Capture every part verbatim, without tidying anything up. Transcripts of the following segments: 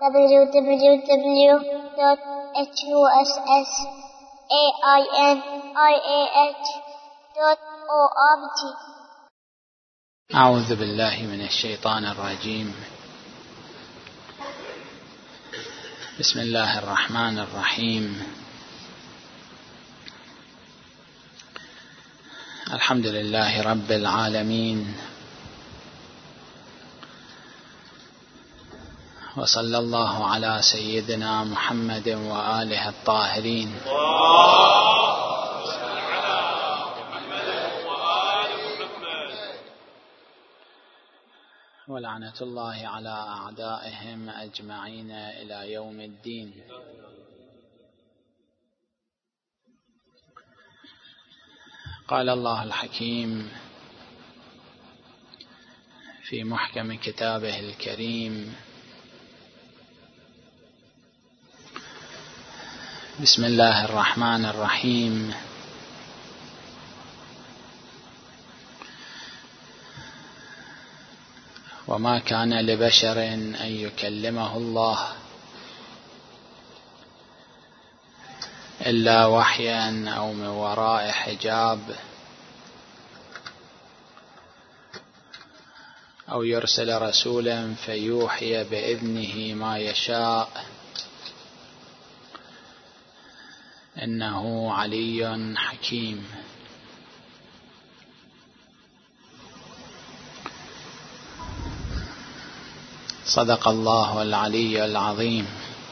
w w w dot h u s s a i n i a h dot org. أعوذ بالله من الشيطان الرجيم. بسم الله الرحمن الرحيم. الحمد لله رب العالمين، وصلى الله على سيدنا محمد وآله الطاهرين. ولعنة الله على أعدائهم أجمعين إلى يوم الدين. قال الله الحكيم في محكم كتابه الكريم: بسم الله الرحمن الرحيم. وما كان لبشر أن يكلمه الله إلا وحيا أو من وراء حجاب أو يرسل رسولا فيوحي بإذنه ما يشاء، إنه علي حكيم. صدق الله العلي العظيم.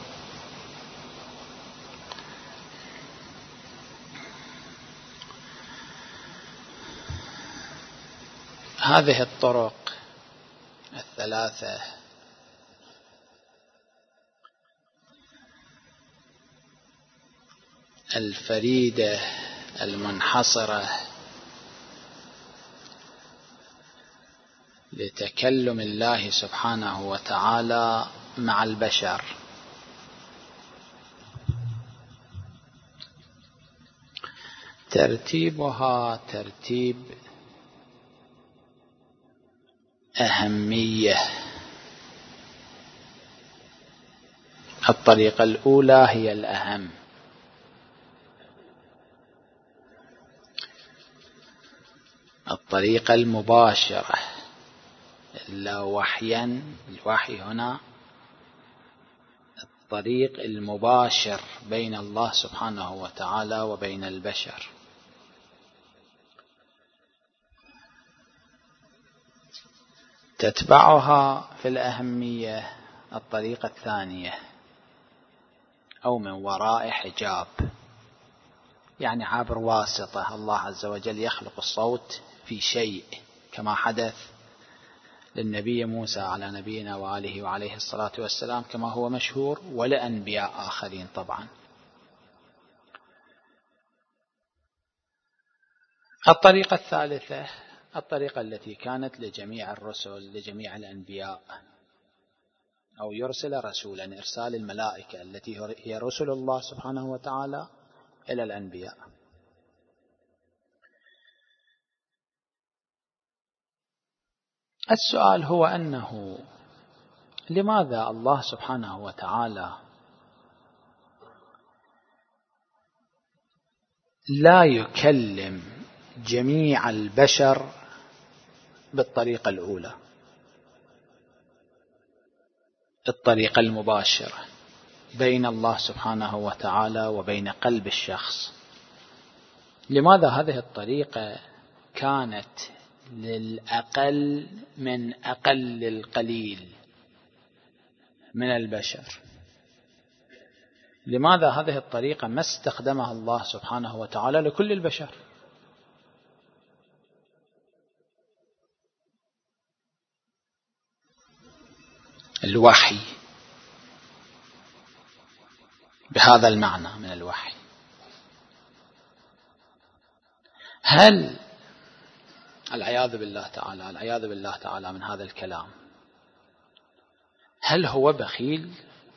هذه الطرق الثلاثة الفريدة المنحصرة لتكلم الله سبحانه وتعالى مع البشر، ترتيبها ترتيب أهمية. الطريقة الأولى هي الأهم، الطريقة المباشرة، إلا وحيا، الوحي هنا الطريق المباشر بين الله سبحانه وتعالى وبين البشر. تتبعها في الأهمية الطريقة الثانية، أو من وراء حجاب، يعني عبر واسطة. الله عز وجل يخلق الصوت في شيء، كما حدث للنبي موسى على نبينا وآله وعليه الصلاة والسلام، كما هو مشهور، ولأنبياء آخرين طبعا. الطريقة الثالثة الطريقة التي كانت لجميع الرسل، لجميع الأنبياء، أو يرسل رسولا، إرسال الملائكة التي هي رسل الله سبحانه وتعالى إلى الأنبياء. السؤال هو أنه لماذا الله سبحانه وتعالى لا يكلم جميع البشر بالطريقة الأولى، الطريقة المباشرة بين الله سبحانه وتعالى وبين قلب الشخص؟ لماذا هذه الطريقة كانت للأقل من أقل القليل من البشر؟ لماذا هذه الطريقة ما استخدمها الله سبحانه وتعالى لكل البشر؟ الوحي بهذا المعنى من الوحي، هل العياذ بالله تعالى العياذ بالله تعالى من هذا الكلام، هل هو بخيل؟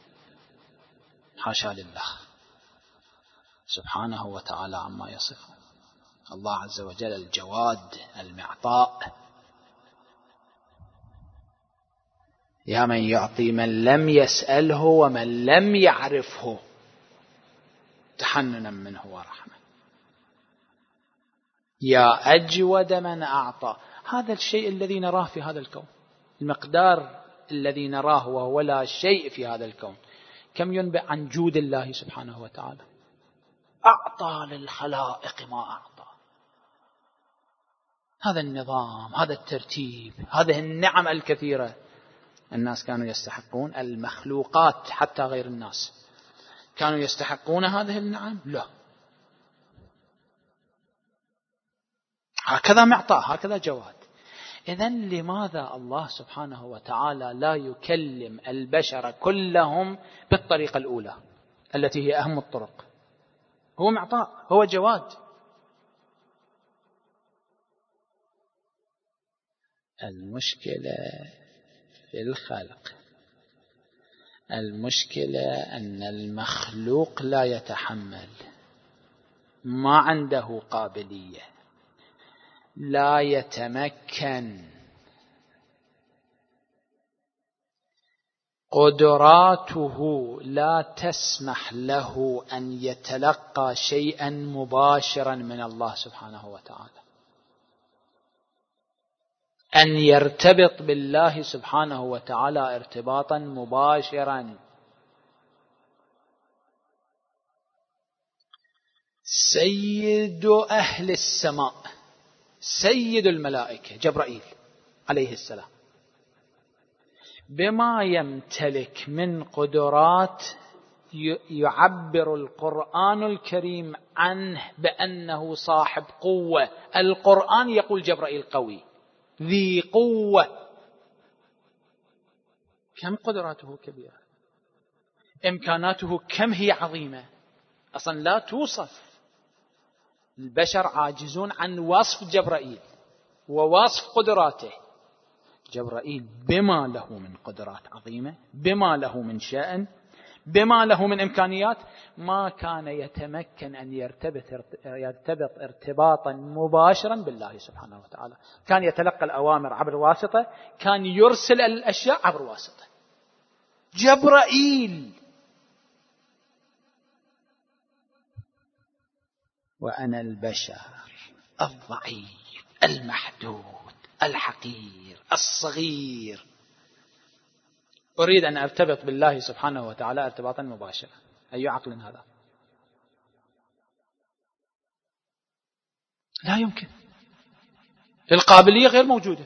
حاشا لله سبحانه وتعالى عما يصفه. الله عز وجل الجواد المعطاء يا من يعطي من لم يسأله ومن لم يعرفه تحننا منه ورحمة. يا أجود من أعطى. هذا الشيء الذي نراه في هذا الكون، المقدار الذي نراه وهو لا شيء في هذا الكون، كم ينبئ عن جود الله سبحانه وتعالى. أعطى للخلائق ما أعطى. هذا النظام، هذا الترتيب، هذه النعم الكثيرة. الناس كانوا يستحقون، المخلوقات حتى غير الناس كانوا يستحقون هذه النعم؟ لا. هكذا معطاء، هكذا جواد. إذن لماذا الله سبحانه وتعالى لا يكلم البشر كلهم بالطريقة الأولى التي هي أهم الطرق؟ هو معطاء، هو جواد. المشكلة في الخلق، المشكلة أن المخلوق لا يتحمل، ما عنده قابلية، لا يتمكن، قدراته لا تسمح له أن يتلقى شيئا مباشرا من الله سبحانه وتعالى، أن يرتبط بالله سبحانه وتعالى ارتباطا مباشرا. سيد أهل السماء، سيد الملائكة جبرائيل عليه السلام، بما يمتلك من قدرات يعبر القرآن الكريم عنه بأنه صاحب قوة. القرآن يقول جبرائيل قوي ذي قوة. كم قدراته كبيرة، إمكاناته كم هي عظيمة، أصلا لا توصف. البشر عاجزون عن وصف جبرائيل ووصف قدراته. جبرائيل بما له من قدرات عظيمة، بما له من شأن، بما له من إمكانيات، ما كان يتمكن أن يرتبط, يرتبط ارتباطا مباشرا بالله سبحانه وتعالى. كان يتلقى الأوامر عبر واسطة، كان يرسل الأشياء عبر واسطة. جبرائيل. وأنا البشر الضعيف المحدود الحقير الصغير أريد أن أرتبط بالله سبحانه وتعالى ارتباطا مباشرا. أي عقل هذا؟ لا يمكن، القابلية غير موجودة.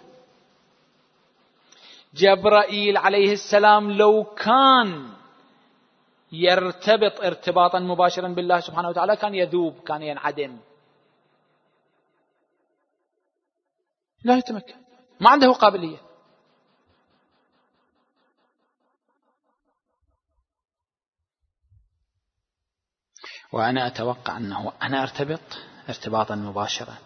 جبرائيل عليه السلام لو كان يرتبط ارتباطا مباشرا بالله سبحانه وتعالى كان يذوب، كان ينعدم، لا يتمكن، ما عنده قابلية. وأنا أتوقع أنه أنا أرتبط ارتباطا مباشرا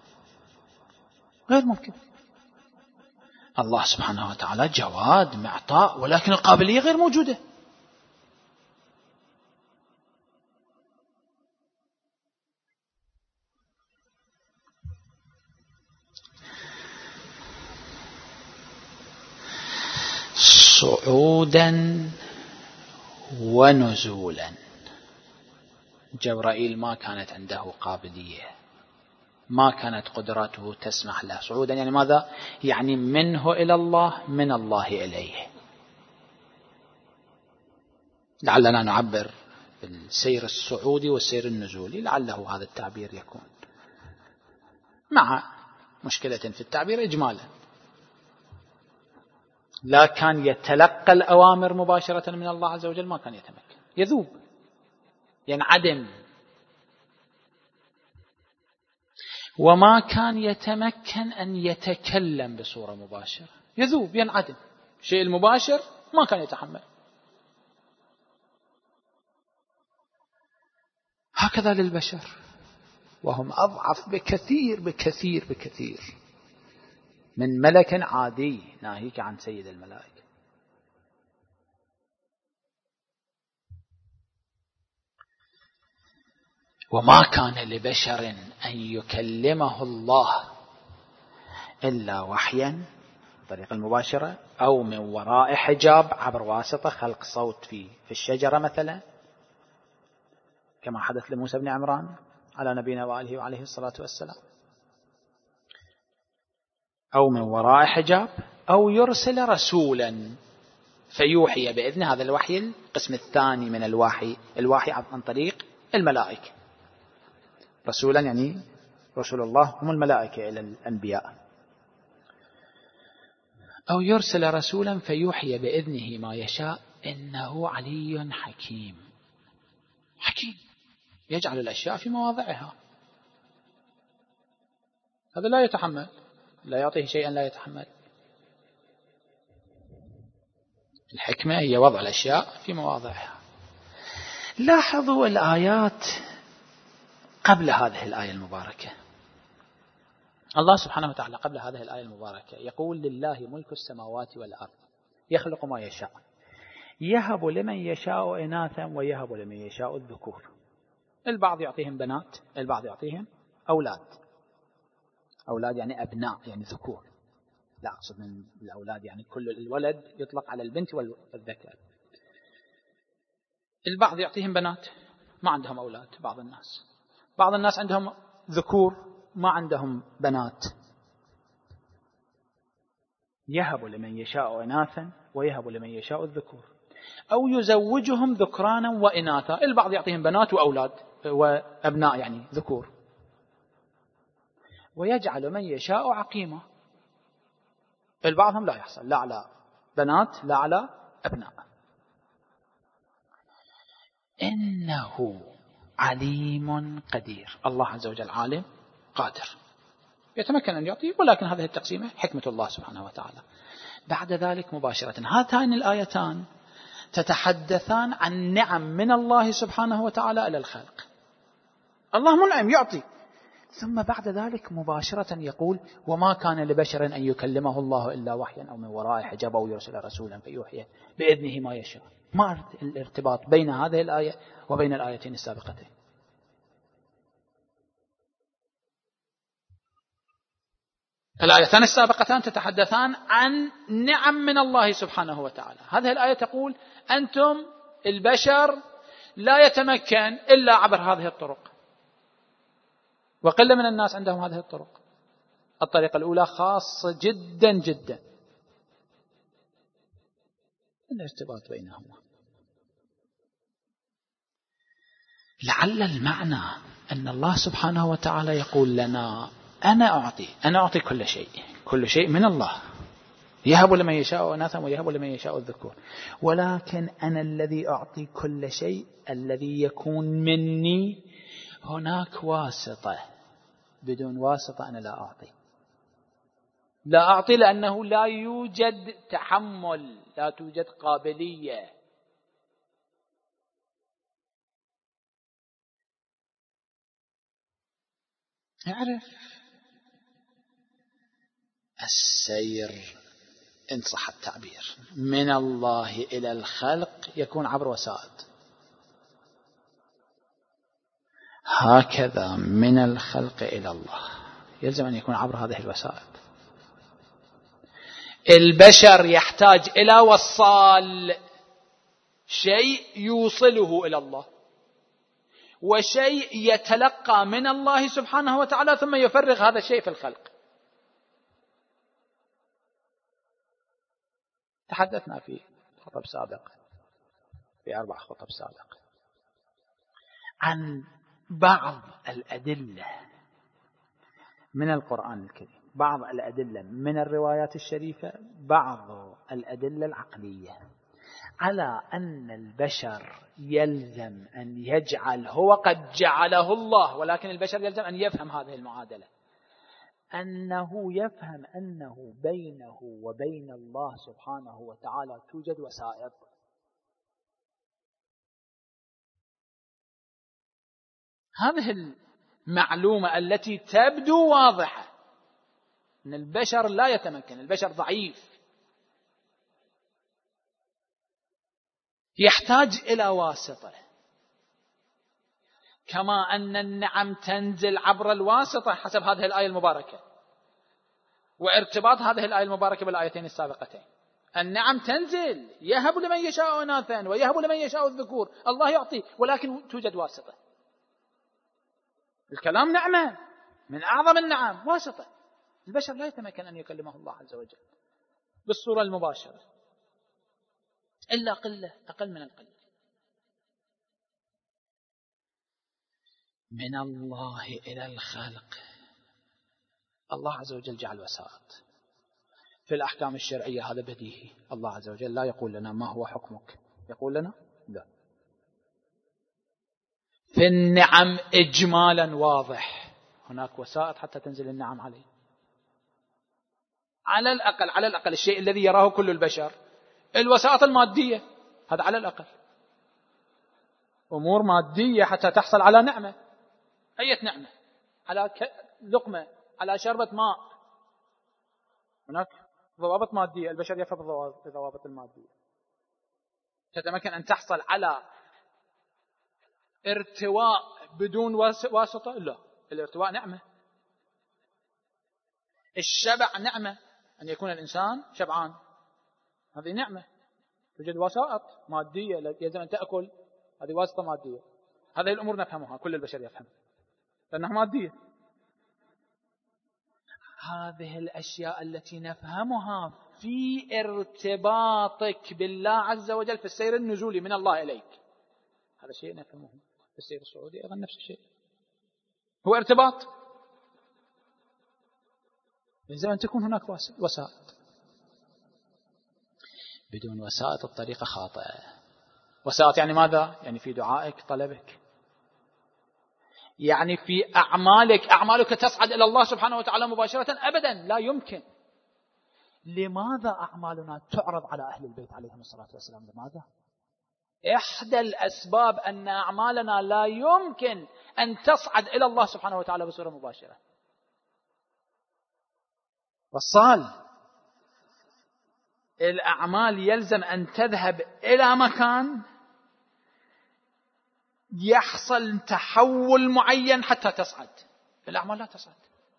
غير ممكن. الله سبحانه وتعالى جواد معطاء، ولكن القابلية غير موجودة. صعودا ونزولا. جبرائيل ما كانت عنده قابلية، ما كانت قدراته تسمح له. صعودا يعني ماذا؟ يعني منه إلى الله، من الله إليه. لعلنا نعبر بالسير الصعودي والسير النزولي، لعله هذا التعبير يكون مع مشكلة في التعبير إجمالا. لا كان يتلقى الأوامر مباشرة من الله عز وجل، ما كان يتمكن، يذوب، ينعدم. وما كان يتمكن أن يتكلم بصورة مباشرة، يذوب، ينعدم. شيء المباشر ما كان يتحمل. هكذا للبشر، وهم أضعف بكثير بكثير بكثير من ملك عادي، ناهيك عن سيد الملائكة. وما كان لبشر أن يكلمه الله إلا وحيا الطريقة المباشرة، أو من وراء حجاب عبر واسطة خلق صوت في في الشجرة مثلا، كما حدث لموسى بن عمران على نبينا وآله وعليه الصلاة والسلام، أو من وراء حجاب، أو يرسل رسولا فيوحي بإذن. هذا الوحي القسم الثاني من الوحي، الوحي عن طريق الملائكة. رسولا يعني رسول الله هم الملائكة إلى الأنبياء. أو يرسل رسولا فيوحي بإذنه ما يشاء إنه علي حكيم. حكيم يجعل الأشياء في مواضعها، هذا لا يتحمل، لا يعطيه شيئا لا يتحمل. الحكمة هي وضع الأشياء في مواضعها. لاحظوا الآيات قبل هذه الآية المباركة. الله سبحانه وتعالى قبل هذه الآية المباركة يقول لله ملك السماوات والأرض يخلق ما يشاء يهب لمن يشاء إناثا ويهب لمن يشاء الذكور. البعض يعطيهم بنات، البعض يعطيهم أولاد. أولاد يعني أبناء يعني ذكور، لا أقصد من الأولاد يعني كل الولد يطلق على البنت والذكر. البعض يعطيهم بنات ما عندهم أولاد، بعض الناس بعض الناس عندهم ذكور ما عندهم بنات. يهب لمن يشاء إناثا ويهب لمن يشاء الذكور أو يزوجهم ذكرانا وإناثا. البعض يعطيهم بنات وأولاد وأبناء يعني ذكور. ويجعل من يشاء عقيما. البعضهم لا يحصل لا على بنات لا على أبناء. إنه عليم قدير. الله عز وجل عالم قادر يتمكن أن يعطي، ولكن هذه التقسيمة حكمة الله سبحانه وتعالى. بعد ذلك مباشرة هاتان الآيتان تتحدثان عن نعم من الله سبحانه وتعالى إلى الخلق. الله منعم يعطي، ثم بعد ذلك مباشرة يقول وما كان لبشر أن يكلمه الله إلا وحيا أو من وراء حجاب أو يرسل رسولا فيوحي بإذنه ما يشاء. ما الارتباط بين هذه الآية وبين الآيتين السابقتين؟ الآيتان السابقتان تتحدثان عن نعم من الله سبحانه وتعالى. هذه الآية تقول أنتم البشر لا يتمكن إلا عبر هذه الطرق، وقلة من الناس عندهم هذه الطرق. الطريقة الأولى خاصة جدا جدا. الارتباط بينهما لعل المعنى أن الله سبحانه وتعالى يقول لنا أنا أعطي أنا أعطي كل شيء، كل شيء من الله، يهب لمن يشاء إناثا ويهب لمن يشاء الذكور، ولكن أنا الذي أعطي كل شيء الذي يكون مني هناك واسطة، بدون واسطة أنا لا أعطي. لا أعطي لأنه لا يوجد تحمل، لا توجد قابلية. اعرف السير إن صح التعبير من الله إلى الخلق يكون عبر وسائط، هكذا من الخلق إلى الله يلزم أن يكون عبر هذه الوسائط. البشر يحتاج إلى وصال، شيء يوصله إلى الله، وشيء يتلقى من الله سبحانه وتعالى ثم يفرغ هذا الشيء في الخلق. تحدثنا في خطب سابق، في أربع خطب سابق، عن بعض الأدلة من القرآن الكريم، بعض الأدلة من الروايات الشريفة، بعض الأدلة العقلية على أن البشر يلزم أن يجعل، هو قد جعله الله، ولكن البشر يلزم أن يفهم هذه المعادلة، أنه يفهم أنه بينه وبين الله سبحانه وتعالى توجد وسائط. هذه المعلومة التي تبدو واضحة أن البشر لا يتمكن، البشر ضعيف، يحتاج إلى واسطة، كما أن النعم تنزل عبر الواسطة حسب هذه الآية المباركة. وارتباط هذه الآية المباركة بالآيتين السابقتين. النعم تنزل، يهب لمن يشاء إناثا ويهب لمن يشاء الذكور، الله يعطي، ولكن توجد واسطة. الكلام نعمة من أعظم النعم، واسطة. البشر لا يتمكن أن يكلمه الله عز وجل بالصورة المباشرة إلا قلة، أقل من القلة. من الله إلى الخلق، الله عز وجل جعل وسائط. في الأحكام الشرعية هذا بديهي، الله عز وجل لا يقول لنا ما هو حكمك، يقول لنا لا. في النعم إجمالا واضح، هناك وسائط حتى تنزل النعم عليه. على الأقل على الأقل الشيء الذي يراه كل البشر، الوسائط المادية، هذا على الأقل أمور مادية حتى تحصل على نعمة. أي نعمة؟ على لقمة، على شربة ماء، هناك ضوابط مادية، البشر يفهم الضوابط المادية. تتمكن أن تحصل على ارتواء بدون واسطة؟ لا، الارتواء نعمة. الشبع نعمة، أن يكون الإنسان شبعان، هذه نعمة. توجد وسائط مادية، يجب أن تأكل، هذه واسطة مادية. هذه الأمور نفهمها، كل البشر يفهم لأنها مادية. هذه الأشياء التي نفهمها في ارتباطك بالله عز وجل في السير النزولي من الله إليك، هذا شيء نفهمه. في السير الصعودي أيضا نفس الشيء، هو ارتباط. يجب أن تكون هناك وسائط. بدون وسائط الطريقة خاطئة. وسائط يعني ماذا؟ يعني في دعائك، طلبك، يعني في أعمالك، أعمالك تصعد إلى الله سبحانه وتعالى مباشرة؟ أبدا، لا يمكن. لماذا أعمالنا تعرض على أهل البيت عليهم الصلاة والسلام؟ لماذا؟ إحدى الأسباب أن أعمالنا لا يمكن أن تصعد إلى الله سبحانه وتعالى بصورة مباشرة. والصال الأعمال يلزم أن تذهب إلى مكان يحصل تحول معين حتى تصعد. الأعمال لا تصعد.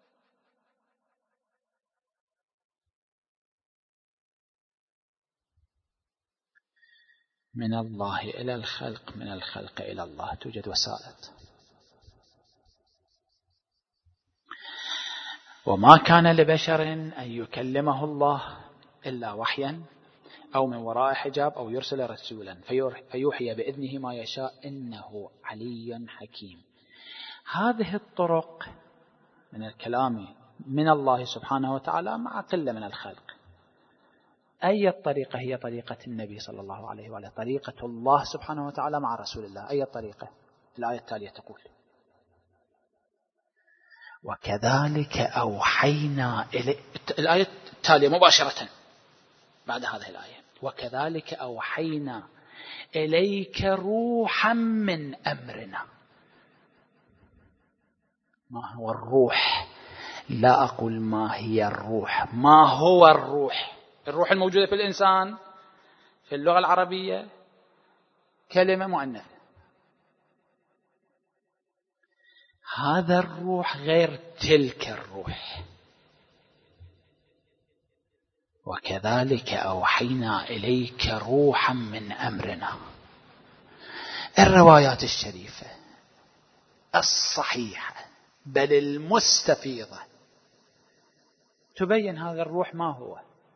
من الله إلى الخلق، من الخلق إلى الله، توجد وسائط. وما كان لبشر أن يكلمه الله إلا وحيا أو من وراء حجاب أو يرسل رسولا فيوحي بإذنه ما يشاء إنه علي حكيم. هذه الطرق من الكلام من الله سبحانه وتعالى مع قلة من الخلق. أي الطريقة هي طريقة النبي صلى الله عليه وآله، طريقة الله سبحانه وتعالى مع رسول الله. أي الطريقة؟ الآية التالية تقول: وكذلك أوحينا إليك. الآية التالية مباشرة بعد هذه الآية: وكذلك أوحينا إليك روحا من أمرنا. ما هو الروح؟ لا أقول ما هي الروح، ما هو الروح؟ الروح الموجودة في الإنسان في اللغة العربية كلمة مؤنثة. هذا الروح غير تلك الروح. وكذلك أوحينا إليك روحا من أمرنا. الروايات الشريفة الصحيحة بل المستفيضة تبين هذا الروح ما هو.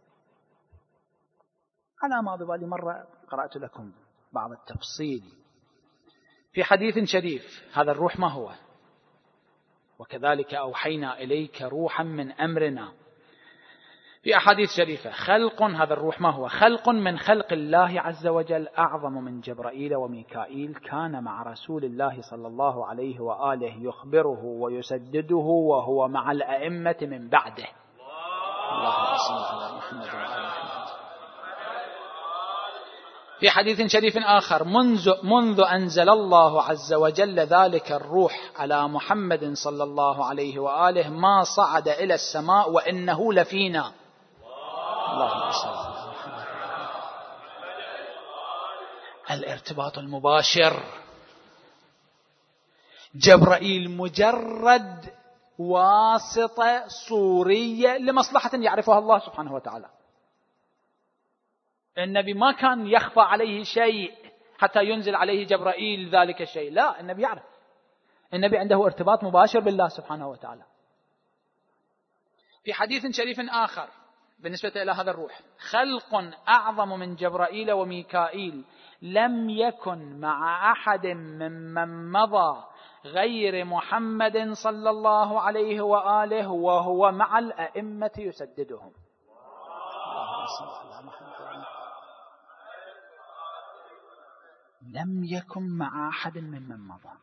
على ما ببالي مرة قرأت لكم بعض التفصيل في حديث شريف، هذا الروح ما هو؟ وكذلك أوحينا إليك روحا من أمرنا. في أحاديث شريفة خلق، هذا الروح ما هو؟ خلق من خلق الله عز وجل أعظم من جبرائيل وميكائيل، كان مع رسول الله صلى الله عليه وآله يخبره ويسدده وهو مع الأئمة من بعده. اللهم صل على محمد وعلى محمد. في حديث شريف آخر: منذ, منذ أنزل الله عز وجل ذلك الروح على محمد صلى الله عليه وآله ما صعد إلى السماء وإنه لفينا. اللهم صل على محمد. الارتباط المباشر. جبرائيل مجرد واسطة صورية لمصلحة يعرفها الله سبحانه وتعالى. النبي ما كان يخفى عليه شيء حتى ينزل عليه جبرائيل ذلك الشيء، لا، النبي يعرف. النبي عنده ارتباط مباشر بالله سبحانه وتعالى. في حديث شريف آخر بالنسبة إلى هذا الروح: خلق أعظم من جبرائيل وميكائيل لم يكن مع أحد ممن مضى غير محمد صلى الله عليه وآله وهو مع الأئمة يسددهم. لم يكن مع أحد ممن مضى.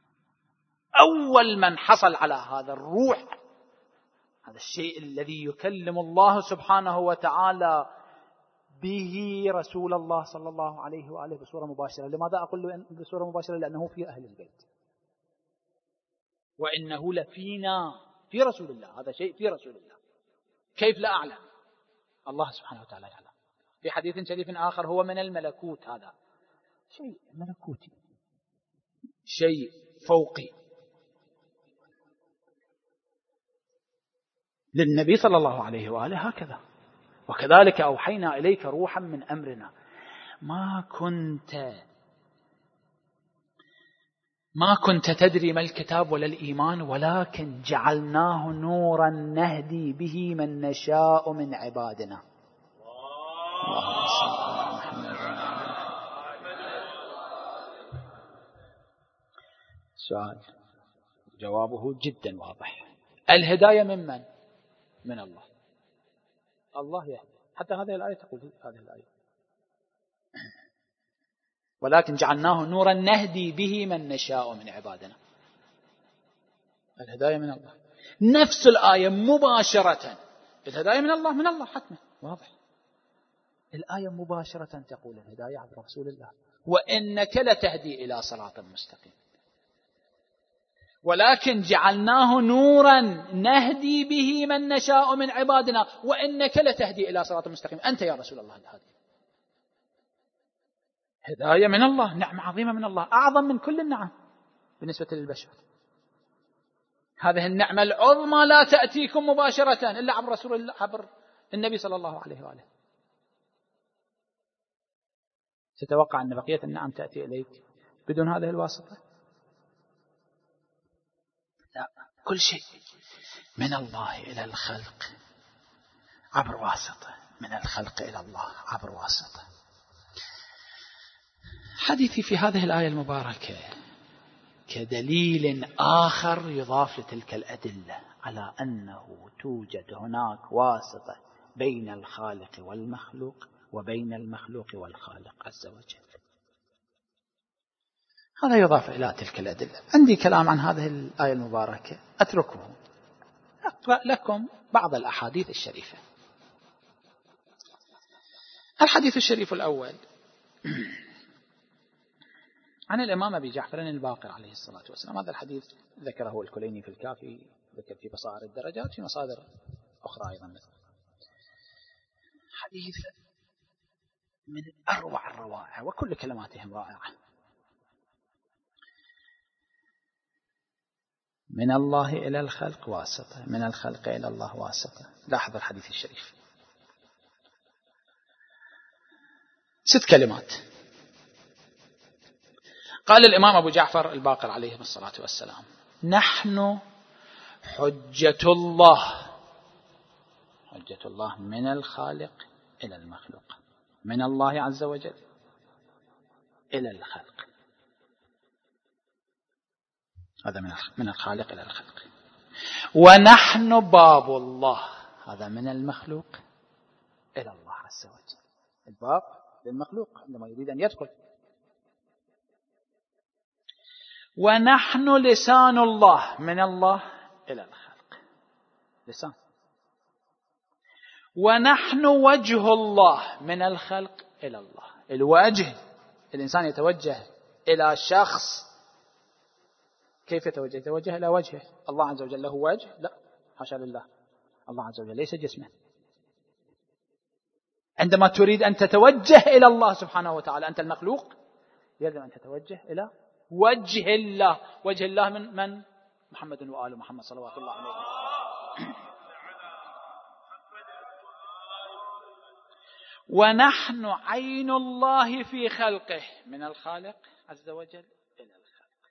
أول من حصل على هذا الروح، هذا الشيء الذي يكلم الله سبحانه وتعالى به رسول الله صلى الله عليه وآله بصورة مباشرة. لماذا أقول بصورة مباشرة؟ لأنه في أهل البيت، وإنه لفينا، في رسول الله، هذا شيء في رسول الله. كيف لا أعلم؟ الله سبحانه وتعالى يعلم. في حديث شريف آخر: هو من الملكوت، هذا شيء ملكوتي، شيء فوقي. للنبي صلى الله عليه وآله هكذا: وكذلك أوحينا إليك روحا من أمرنا ما كنت ما كنت تدري ما الكتاب ولا الإيمان ولكن جعلناه نورا نهدي به من نشاء من عبادنا. اللهم صل على محمد. سؤال جوابه جدا واضح: الهداية من من؟ من الله. الله يهدي. حتى هذه الآية تقول هذه الآية: ولكن جعلناه نورا نهدي به من نشاء من عبادنا. الهداية من الله. نفس الآية مباشرة: الهداية من الله، من الله حتما، واضح. الآية مباشرة تقول الهداية عبر رسول الله: وإنك لتهدي إلى صراط مستقيم. ولكن جعلناه نورا نهدي به من نشاء من عبادنا وإنك لتهدي إلى صراط مستقيم. أنت يا رسول الله الهادي. هداية من الله، نعمة عظيمة من الله، أعظم من كل النعم بالنسبة للبشر. هذه النعمة العظمى لا تأتيكم مباشرة إلا عبر رسول الله، عبر النبي صلى الله عليه وآله. تتوقع أن بقية النعم تأتي إليك بدون هذه الواسطة؟ لا، كل شيء من الله إلى الخلق عبر واسطة، من الخلق إلى الله عبر واسطة. حديثي في هذه الآية المباركة كدليل آخر يضاف لتلك الأدلة على أنه توجد هناك واسطة بين الخالق والمخلوق وبين المخلوق والخالق عز وجل. هذا يضاف إلى تلك الأدلة. عندي كلام عن هذه الآية المباركة أتركه، أقرأ لكم بعض الأحاديث الشريفة. الحديث الشريف الأول عن الإمام أبي جعفر الباقر عليه الصلاة والسلام. هذا الحديث ذكره الكليني في الكافي، ذكر في بصائر الدرجات، في مصادر أخرى أيضا مثل. حديث من أروع الروائع وكل كلماتهم رائعة. من الله إلى الخلق واسطة، من الخلق إلى الله واسطة. لاحظ الحديث الشريف، ست كلمات. قال الإمام أبو جعفر الباقر عليه الصلاة والسلام: نحن حجة الله. حجة الله من الخالق إلى المخلوق، من الله عز وجل إلى الخلق. هذا من الخالق إلى الخلق. ونحن باب الله. هذا من المخلوق إلى الله عز وجل. الباب للمخلوق عندما يريد أن يدخل. ونحن لسان الله. من الله إلى الخلق، لسان. ونحن وجه الله. من الخلق إلى الله. الوجه، الإنسان يتوجه إلى شخص، كيف يتوجه؟ يتوجه إلى وجهه. الله عز وجل له وجه؟ لا، حاشا لله. الله عز وجل ليس جسما. عندما تريد أن تتوجه إلى الله سبحانه وتعالى، أنت المخلوق، يجب أن تتوجه إلى وجه الله. وجه الله من من محمد وآل محمد صلوات الله عليه. ونحن عين الله في خلقه، من الخالق عز وجل إلى الخلق.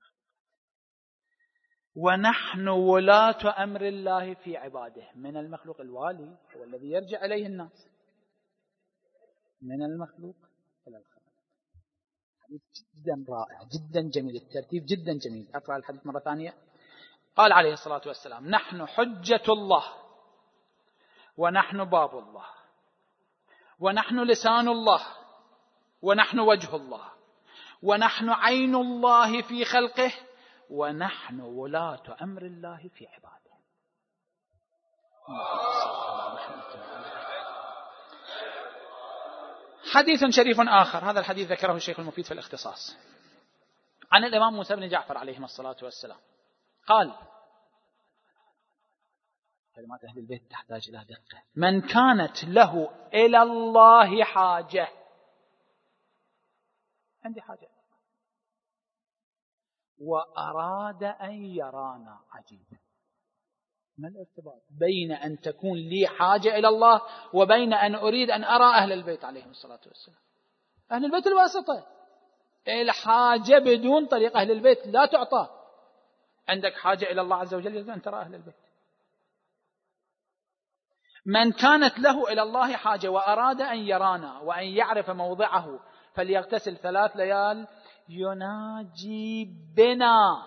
ونحن ولاة أمر الله في عباده، من المخلوق. الوالي هو الذي يرجع إليه الناس، من المخلوق إلى الخلق. حديث جدا رائع، جدا جميل، الترتيب جدا جميل. أقرأ الحديث مرة ثانية. قال عليه الصلاة والسلام: نحن حجة الله، ونحن باب الله، ونحن لسان الله، ونحن وجه الله، ونحن عين الله في خلقه، ونحن ولاة أمر الله في عباده. حديث شريف آخر، هذا الحديث ذكره الشيخ المفيد في الاختصاص، عن الإمام موسى بن جعفر عليه الصلاة والسلام قال: كلمات أهل البيت تحتاج إلى دقة. من كانت له إلى الله حاجة، عندي حاجة، وأراد أن يرانا. عجيب، ما الارتباط بين أن تكون لي حاجة إلى الله وبين أن أريد أن أرى أهل البيت عليهم الصلاة والسلام؟ أهل البيت الواسطة، الحاجة بدون طريق أهل البيت لا تعطى. عندك حاجة إلى الله عز وجل يجب أن ترى أهل البيت. من كانت له إلى الله حاجة وأراد أن يرانا وأن يعرف موضعه فليغتسل ثلاث ليال يناجي بنا.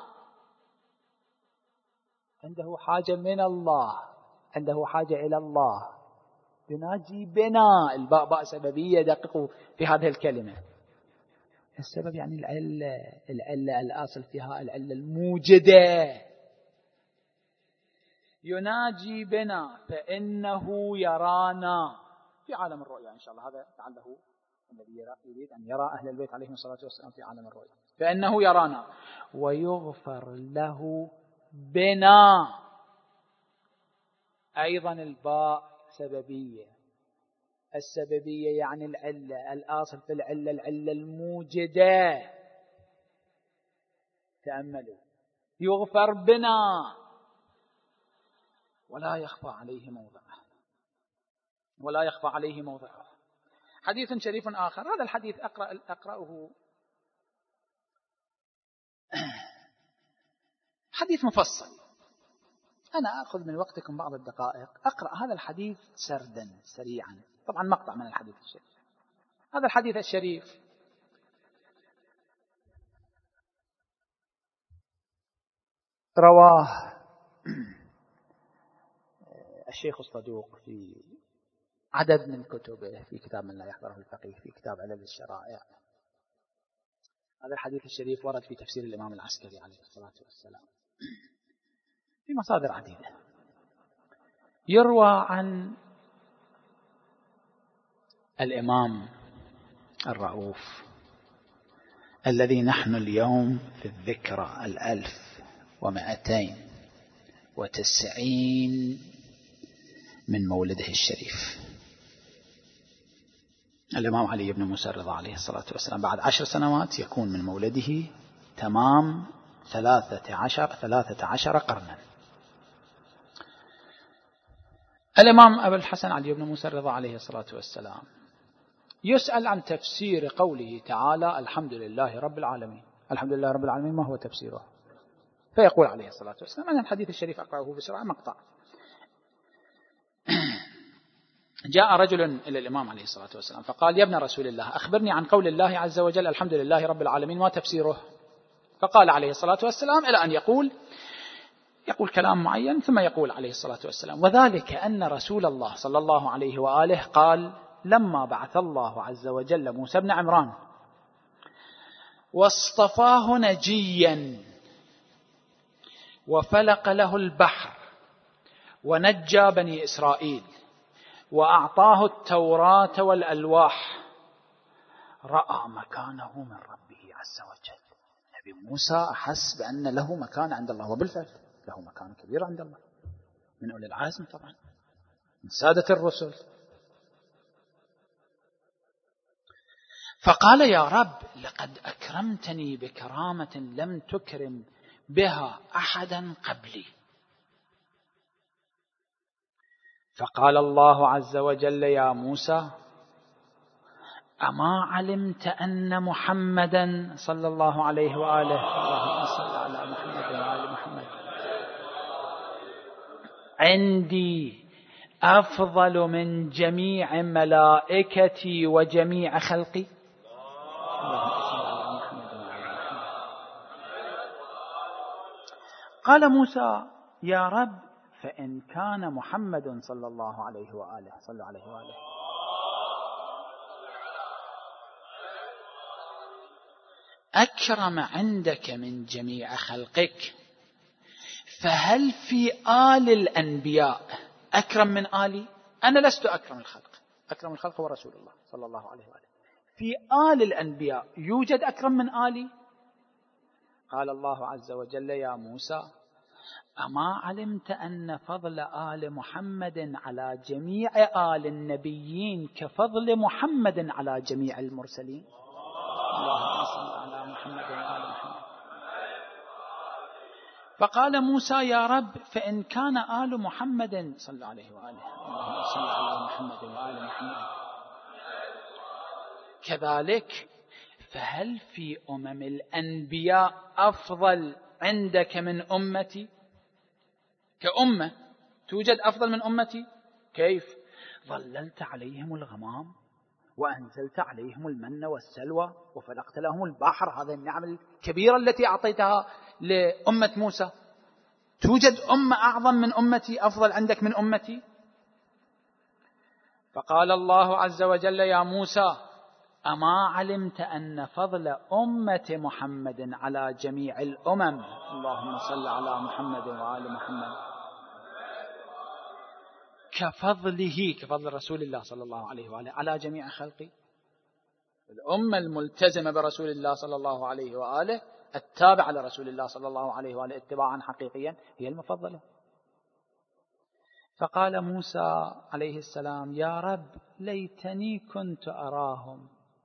عنده حاجة من الله، عنده حاجة إلى الله، يناجي بنا. الباء باء سببية، دققوا في هذه الكلمة. السبب يعني العلة، العلة الأصل فيها العلة الموجدة. يناجي بنا فإنه يرانا في عالم الرؤيا إن شاء الله. هذا لعله الذي يريد أن يرى أهل البيت عليهم الصلاة والسلام في عالم الرؤيا. فإنه يرانا ويغفر له بنا. أيضا الباء سببية، السببية يعني العلة، الأصل في العلة العلة الموجدة. تأملوا، يغفر بنا ولا يخفى عليه موضعه، ولا يخفى عليه موضعه. حديث شريف آخر، هذا الحديث أقرأ أقرأه حديث مفصل، أنا أخذ من وقتكم بعض الدقائق أقرأ هذا الحديث سردا سريعا، طبعا مقطع من الحديث الشريف. هذا الحديث الشريف رواه الشيخ الصدوق في عدد من كتبه، في كتاب من لا يحضره الفقيه، في كتاب علل الشرائع. هذا الحديث الشريف ورد في تفسير الإمام العسكري عليه الصلاة والسلام في مصادر عديدة. يروى عن الإمام الرؤوف الذي نحن اليوم في الذكرى الألف ومائتين وتسعين من مولده الشريف، الإمام علي بن موسى الرضا عليه الصلاة والسلام. بعد عشر سنوات يكون من مولده تمام ثلاثة عشر ثلاثة عشر قرنا. الإمام أبو الحسن علي بن موسى الرضا عليه الصلاة والسلام يسأل عن تفسير قوله تعالى: الحمد لله رب العالمين. الحمد لله رب العالمين ما هو تفسيره؟ فيقول عليه الصلاة والسلام، أنا الحديث الشريف أقرأه بسرعة مقطع. جاء رجل إلى الإمام عليه الصلاة والسلام فقال: يا ابن رسول الله، أخبرني عن قول الله عز وجل الحمد لله رب العالمين، ما تفسيره؟ فقال عليه الصلاة والسلام إلى أن يقول يقول كلام معين، ثم يقول عليه الصلاة والسلام: وذلك أن رسول الله صلى الله عليه وآله قال: لما بعث الله عز وجل موسى بن عمران واصطفاه نجيا وفلق له البحر ونجى بني إسرائيل وأعطاه التوراة والألواح، رأى مكانه من ربه عز وجل. نبي موسى أحس بأن له مكان عند الله، وبالفعل له مكان كبير عند الله، من أولي العزم طبعا، من سادة الرسل. فقال: يا رب، لقد أكرمتني بكرامة لم تكرم بها أحدا قبلي. فقال الله عز وجل يا موسى أما علمت أن محمدا صلى الله عليه وآله اللهم صل على محمد وآل محمد عندي أفضل من جميع ملائكتي وجميع خلقي. قال موسى يا رب فإن كان محمد صلى الله عليه وآله صلى عليه وآله أكرم عندك من جميع خلقك فهل في آل الأنبياء أكرم من آلي؟ أنا لست أكرم الخلق، أكرم الخلق هو رسول الله صلى الله عليه وآله. في آل الأنبياء يوجد أكرم من آلي؟ قال الله عز وجل يا موسى أما علمت أن فضل آل محمد على جميع آل النبيين كفضل محمد على جميع المرسلين. اللهم صل على محمد وآل محمد. فقال موسى يا رب فإن كان آل محمد صلى عليه وآله اللهم صل على محمد وآل محمد كذلك فهل في أمم الأنبياء أفضل عندك من أمتي؟ كأمة توجد أفضل من أمتي؟ كيف؟ ظللت عليهم الغمام وأنزلت عليهم المن والسلوى وفلقت لهم البحر، هذه النعم الكبيرة التي أعطيتها لأمة موسى. توجد أمة أعظم من أمتي أفضل عندك من أمتي؟ فقال الله عز وجل يا موسى أما علمت أن فضل أمة محمد على جميع الأمم اللهم صل على محمد وآل محمد كفضله كفضل رسول الله صلى الله عليه وآله على جميع خلقه. الأمة الملتزمة برسول الله صلى الله عليه وآله التابعة لرسول الله صلى الله عليه وآله اتباعا حقيقيا هي المفضلة. فقال موسى عليه السلام يا رب ليتني كنت أراهم.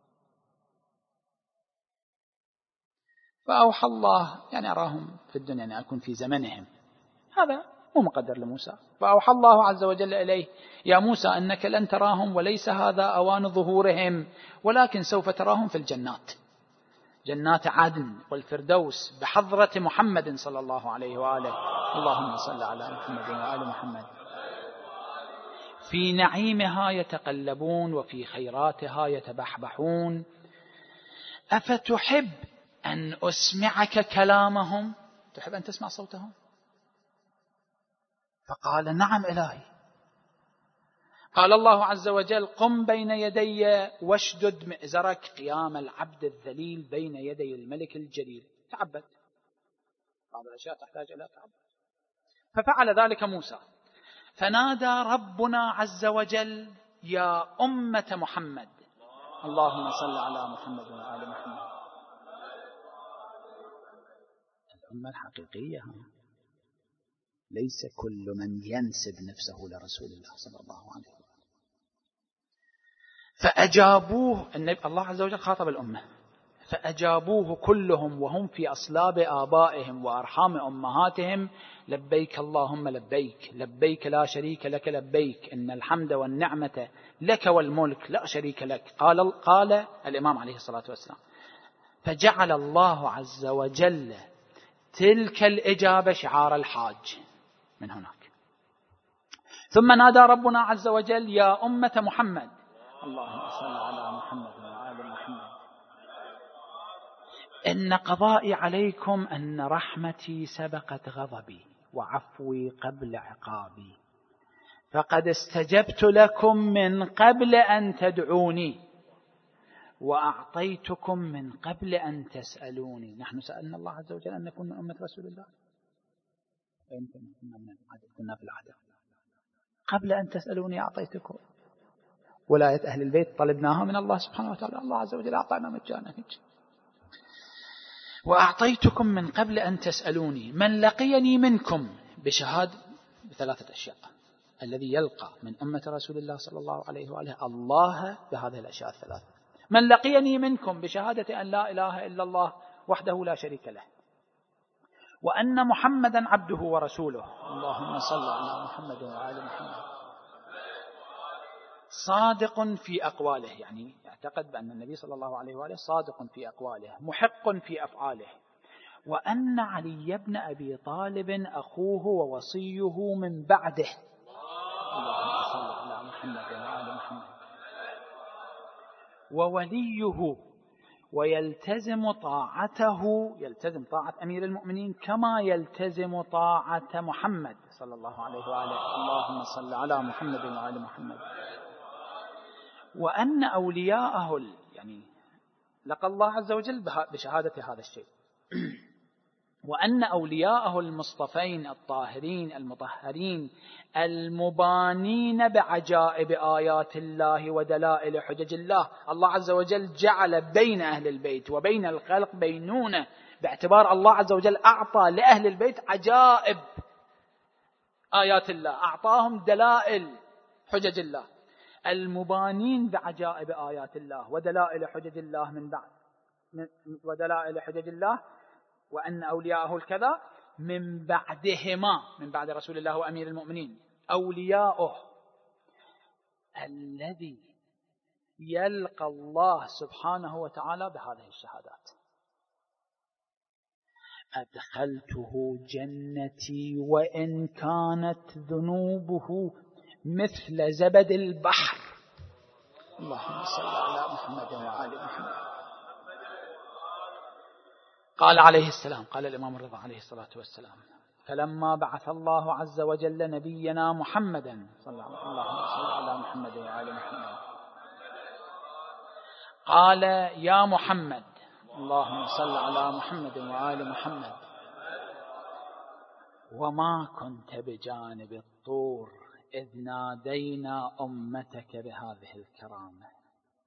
فأوحى الله يعني أراهم في الدنيا يعني أكون في زمنهم، هذا مو مقدر لموسى. فأوحى الله عز وجل إليه يا موسى أنك لن تراهم وليس هذا أوان ظهورهم ولكن سوف تراهم في الجنات، جنات عدن والفردوس بحضرة محمد صلى الله عليه وآله اللهم صل على محمد وآل محمد في نعيمها يتقلبون وفي خيراتها يتبحبحون أفتحب أن أسمعك كلامهم؟ تحب أن تسمع صوتهم؟ فقال نعم إلهي. قال الله عز وجل قم بين يدي واشدد مئزرك قيام العبد الذليل بين يدي الملك الجليل. تعبد، بعض الأشياء تحتاج إلى تعبد. ففعل ذلك موسى فنادى ربنا عز وجل يا أمة محمد اللهم صل على محمد وآل محمد. الأمة الحقيقية ليس كل من ينسب نفسه لرسول الله صلى الله عليه وسلم. فأجابوه النبي الله عز وجل خاطب الأمة فأجابوه كلهم وهم في أصلاب آبائهم وأرحام أمهاتهم لبيك اللهم لبيك لبيك لا شريك لك لبيك إن الحمد والنعمة لك والملك لا شريك لك. قال, قال الإمام عليه الصلاة والسلام فجعل الله عز وجل تلك الإجابة شعار الحاج من هناك. ثم نادى ربنا عز وجل يا أمة محمد اللهم صل على محمد وآل محمد إن قضائي عليكم أن رحمتي سبقت غضبي وعفوي قبل عقابي فقد استجبت لكم من قبل أن تدعوني وأعطيتكم من قبل أن تسألوني. نحن سألنا الله عز وجل أن نكون من أمة رسول الله كنا في العهد قبل أن تسألوني أعطيتكم. ولاية أهل البيت طلبناها من الله سبحانه وتعالى، الله عز وجل أعطانا مجانا. وأعطيتكم من قبل أن تسألوني من لقيني منكم بشهادة بثلاثة أشياء. الذي يلقى من أمة رسول الله صلى الله عليه وآله الله بهذه الأشياء الثلاثة. من لقيني منكم بشهادة أن لا إله إلا الله وحده لا شريك له وأن محمدا عبده ورسوله. اللهم صل على محمد وآل محمد. صادق في أقواله، يعني يعتقد بأن النبي صلى الله عليه وآله صادق في أقواله، محق في أفعاله. وأن علي بن أبي طالب أخوه ووصيه من بعده. اللهم صل على محمد وآل محمد. ووليه، ويلتزم طاعته، يلتزم طاعة أمير المؤمنين كما يلتزم طاعة محمد صلى الله عليه وآله. اللهم صل على محمد وآل محمد. وأن أولياءه، يعني لقى الله عز وجل بشهادة هذا الشيء. وأن أولياءه المصطفين الطاهرين المطهرين المبانين بعجائب آيات الله ودلائل حجج الله. الله عز وجل جعل بين أهل البيت وبين الخلق بينونة، باعتبار الله عز وجل أعطى لأهل البيت عجائب آيات الله، أعطاهم دلائل حجج الله. المبانين بعجائب آيات الله ودلائل حجج الله من بعد ودلائل حجج الله. وأن أولياءه الكذا من بعدهما، من بعد رسول الله وأمير المؤمنين، أولياؤه الذي يلقى الله سبحانه وتعالى بهذه الشهادات. أدخلته جنتي وإن كانت ذنوبه مثل زبد البحر. اللهم صل على محمد وآل محمد. قال عليه السلام، قال الإمام الرضا عليه الصلاة والسلام: فلما بعث الله عز وجل نبينا محمدا صلى الله على محمد وآل محمد قال: يا محمد، اللهم صل على محمد وآل محمد، وما كنت بجانب الطور إذ نادينا أمتك بهذه الكرامة.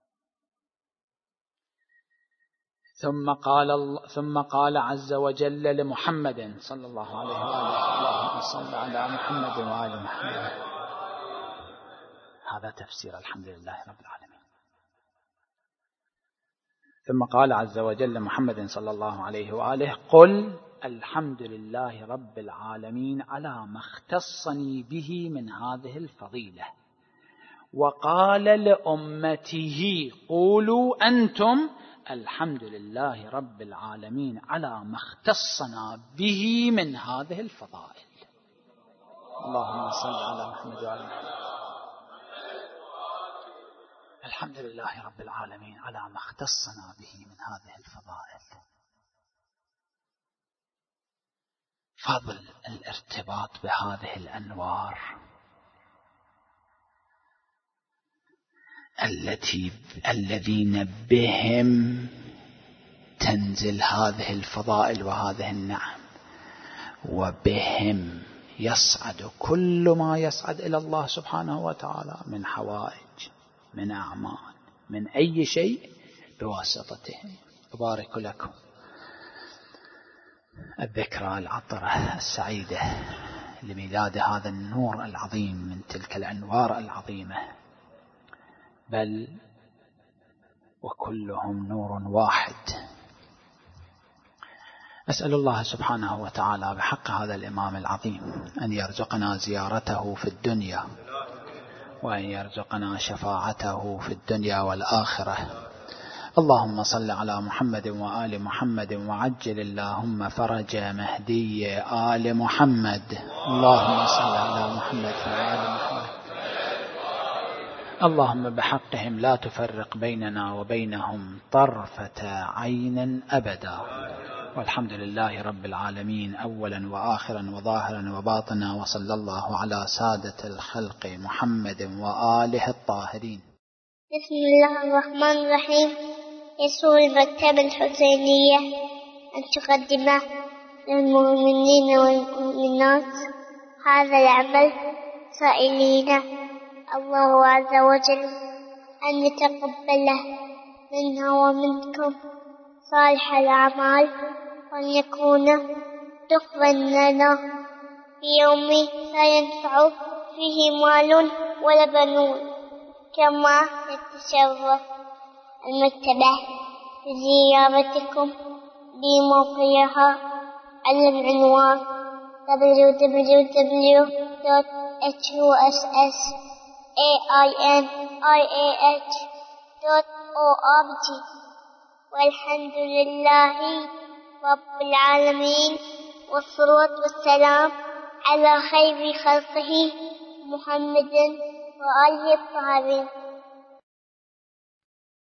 ثم قال ثم قال عز وجل لمحمد صلى الله عليه وآله: اللهم صل على محمد وآل محمد. هذا تفسير الحمد لله رب العالمين. ثم قال عز وجل لمحمد صلى الله عليه وآله: قل الحمد لله رب العالمين على ما اختصني به من هذه الفضيلة. وقال لأمته: قولوا أنتم الحمد لله رب العالمين على ما اختصنا به من هذه الفضائل. اللهم صل على محمد وعلى محمد. الحمد لله رب العالمين على ما اختصنا به من هذه الفضائل. فضل الارتباط بهذه الأنوار التي الذين بهم تنزل هذه الفضائل وهذه النعم، وبهم يصعد كل ما يصعد إلى الله سبحانه وتعالى من حوائج، من أعمال، من أي شيء بواسطتهم. أبارك لكم الذكرى العطرة السعيدة لميلاد هذا النور العظيم من تلك الأنوار العظيمة، بل وكلهم نور واحد. أسأل الله سبحانه وتعالى بحق هذا الإمام العظيم أن يرزقنا زيارته في الدنيا، وأن يرزقنا شفاعته في الدنيا والآخرة. اللهم صل على محمد وآل محمد، وعجل اللهم فرج مهدي آل محمد. اللهم صل على محمد وآل محمد. اللهم بحقهم لا تفرق بيننا وبينهم طرفة عين أبدا. والحمد لله رب العالمين أولا وآخرا وظاهرا وباطنا، وصلى الله على سادة الخلق محمد وآله الطاهرين. بسم الله الرحمن الرحيم. يسر المكتبة الحسينية أن تقدم للمؤمنين والمؤمنات هذا العمل، سائلين الله عز وجل أن يتقبله منا ومنكم صالح الأعمال، وأن يكون دخلا لنا في يوم لا ينفع فيه مال ولا بنون. كما يتشرف المكتبة بزيارتكم بموقعها على العنوان دبليو دبليو دبليو دوت إتش يو إس إس إيه آي إن آي إيه إتش دوت أو آر جي. والحمد لله رب العالمين، والصلاة والسلام على خير خلقه محمد وآله الطاهرين.